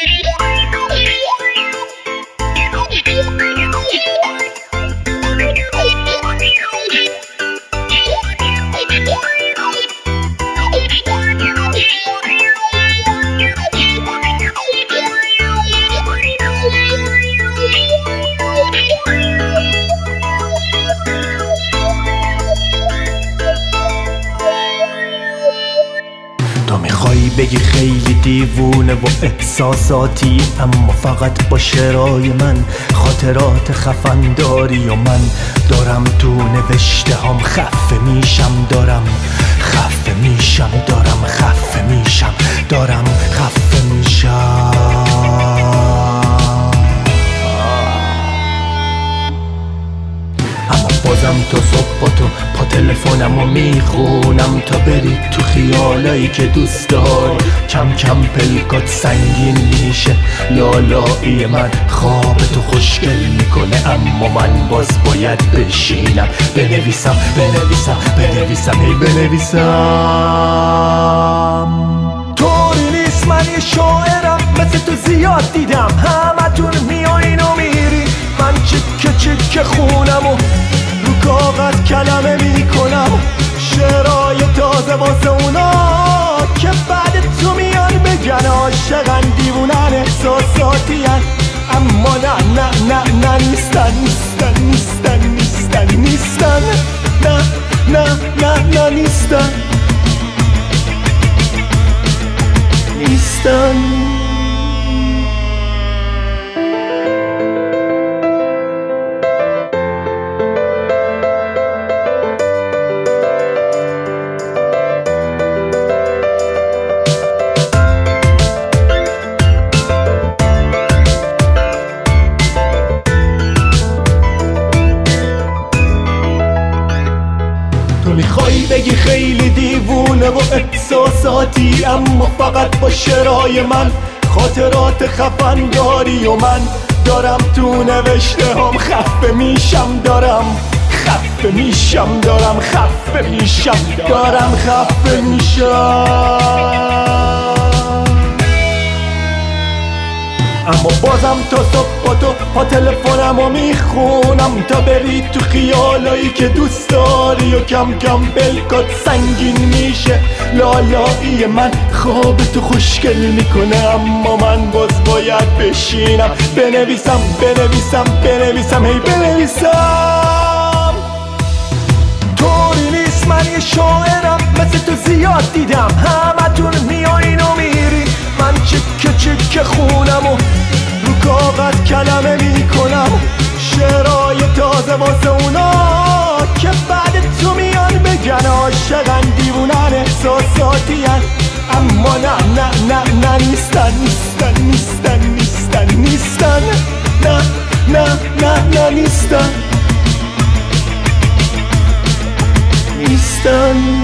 تو میخوای بگی خیلی دیوونه و احساساتی، اما فقط با شعرهای من خاطرات خفن داری و من دارم تو نوشته هم خفه میشم، دارم خفه میشم، دارم خفه میشم، دارم خفه میشم. اما بازم تا صبح با تو پا تلفنمو میخونم تا بری تو خیالایی که دوست داری. کم کم پلکات سنگین میشه، لالایی من خواب تو خوشگل میکنه، اما من باز باید بشینم بنویسم بنویسم بنویسم هی بنویسم. طوری نیست من یه شاعرم، مثل تو زیاد دیدم همتون میایین و میری، من چکه چکه خونم و رو کاغذ کلمه میکنم شعرهای تازه واسه اونا که بعد تو میان بگن عاشقن دیوونن احساساتی هن. اما نه نه نه نه نیستن نیستن نیستن نیستن نیستن نه نه نه نه نیستن نیستن. تو میخوای بگی خیلی دیوونه و احساساتی، اما فقط با شعرهای من خاطرات خفن داری و من دارم تو نوشته هم خفه میشم، دارم خفه میشم، دارم خفه میشم، دارم خفه میشم. اما بازم تا صبح با تو پا تلفنمو میخونم تا بری تو خیالایی که دوست داری و کم کم بلکات سنگین میشه، لالایی من خواب تو خوشگل میکنه، اما من باز باید بشینم بنویسم بنویسم بنویسم هی بنویسم. طوری نیست من یه شاعرم، مثل تو زیاد دیدم همتون میایین و میری، من چکه چکه خونم و رو کاغذ کلمه میکنم شعرهای تازه واسه اونا که بعد تو میان بگن عاشقن دیوونن احساساتی هن. اما نه نه نه نه نیستن نیستن نیستن نیستن نیستن نه نه نه نه نیستن نیستن.